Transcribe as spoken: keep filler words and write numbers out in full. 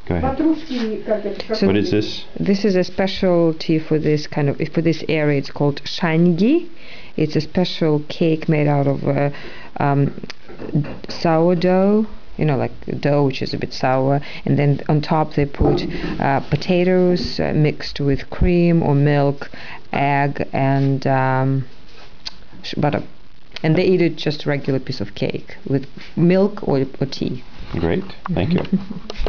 Go ahead. So What is this? this is a specialty for this kind of for this area. It's called shangi. It's a special cake made out of uh, um, sourdough. You know, like dough, which is a bit sour, and then on top they put uh, potatoes uh, mixed with cream or milk, egg, and um, sh- butter. And they eat it just a regular piece of cake with milk or, or tea. Great. Thank you.